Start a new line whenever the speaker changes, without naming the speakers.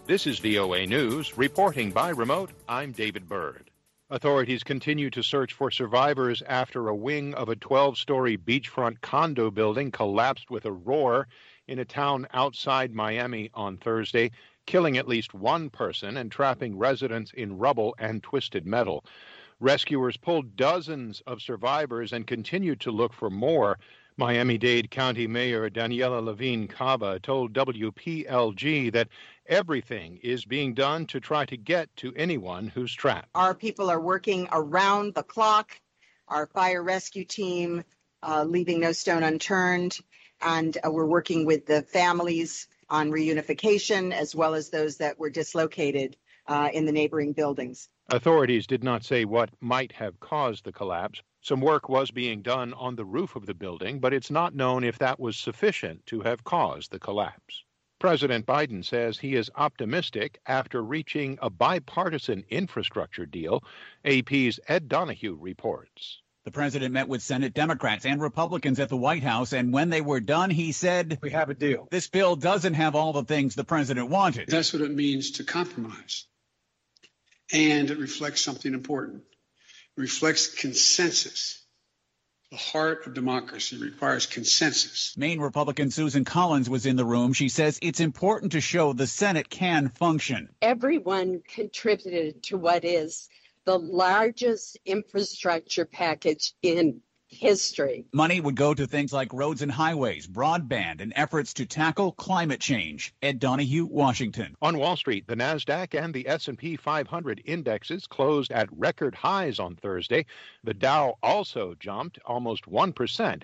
This is VOA News, reporting by remote. I'm David Byrd. Authorities continue to search for survivors after a wing of a 12-story beachfront condo building collapsed with a roar in a town outside Miami on Thursday, killing at least one person and trapping residents in rubble and twisted metal. Rescuers pulled dozens of survivors and continued to look for more. Miami-Dade County Mayor Daniela Levine Cava told WPLG that everything is being done to try to get to anyone who's trapped.
Our people are working around the clock, our fire rescue team leaving no stone unturned, and we're working with the families on reunification as well as those that were dislocated in the neighboring buildings.
Authorities did not say what might have caused the collapse. Some work was being done on the roof of the building, but it's not known if that was sufficient to have caused the collapse. President Biden says he is optimistic after reaching a bipartisan infrastructure deal. AP's Ed Donahue reports.
The president met with Senate Democrats and Republicans at the White House, and when they were done, he said,
"We have a deal.
This bill doesn't have all the things the president wanted."
That's what it means to compromise. And it reflects something important. It reflects consensus. The heart of democracy requires consensus.
Maine Republican Susan Collins was in the room. She says it's important to show the Senate can function.
Everyone contributed to what is the largest infrastructure package in history.
Money would go to things like roads and highways, broadband, and efforts to tackle climate change. Ed Donahue, Washington.
On Wall Street, the Nasdaq and the S&P 500 indexes closed at record highs on Thursday. The Dow also jumped almost 1%